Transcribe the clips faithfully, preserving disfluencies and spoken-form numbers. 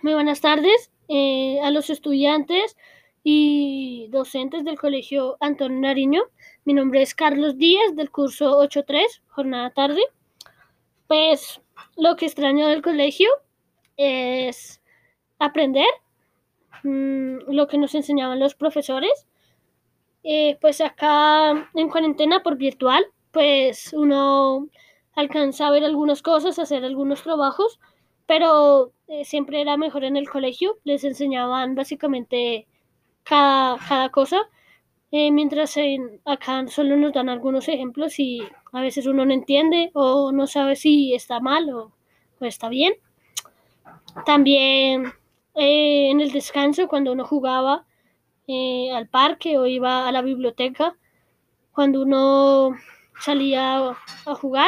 Muy buenas tardes eh, a los estudiantes y docentes del Colegio Antonio Nariño. Mi nombre es Carlos Díaz, del curso ocho tres, jornada tarde. Pues lo que extraño del colegio es aprender, mmm, lo que nos enseñaban los profesores. Eh, pues acá en cuarentena por virtual, pues uno alcanza a ver algunas cosas, hacer algunos trabajos, pero eh, siempre era mejor en el colegio. Les enseñaban básicamente cada, cada cosa, eh, mientras en, acá solo nos dan algunos ejemplos y a veces uno no entiende o no sabe si está mal o, o está bien. También eh, en el descanso, cuando uno jugaba eh, al parque o iba a la biblioteca, cuando uno salía a jugar,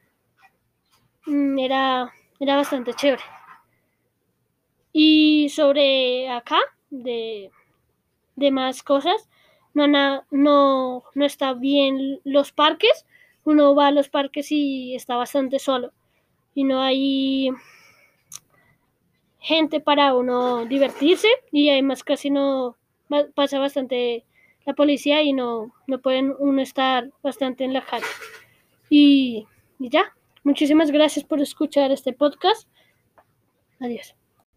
era, era bastante chévere. Y sobre acá, de, de más cosas, no, no, no, no está bien los parques. Uno va a los parques y está bastante solo. Y no hay gente para uno divertirse. Y además casi no pasa bastante la policía y no, no pueden uno estar bastante en la calle. Y, y ya, muchísimas gracias por escuchar este podcast. Adiós.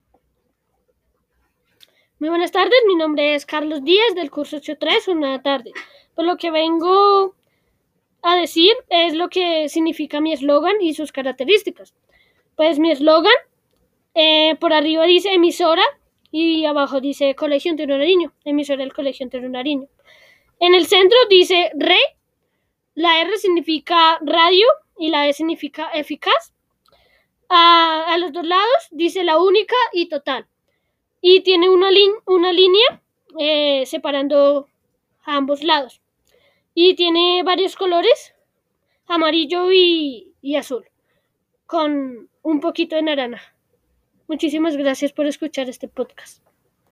Muy buenas tardes, mi nombre es Carlos Díaz, del curso ocho tres, una tarde. Pues lo que vengo a decir es lo que significa mi eslogan y sus características. Pues mi eslogan, eh, por arriba dice emisora y abajo dice Colegio Antonio Nariño, emisora del Colegio Antonio Nariño. En el centro dice re, la R significa radio y la E significa eficaz. A, a los dos lados dice la única y total. Y tiene una, li- una línea eh, separando a ambos lados. Y tiene varios colores, amarillo y, y azul, con un poquito de naranja. Muchísimas gracias por escuchar este podcast.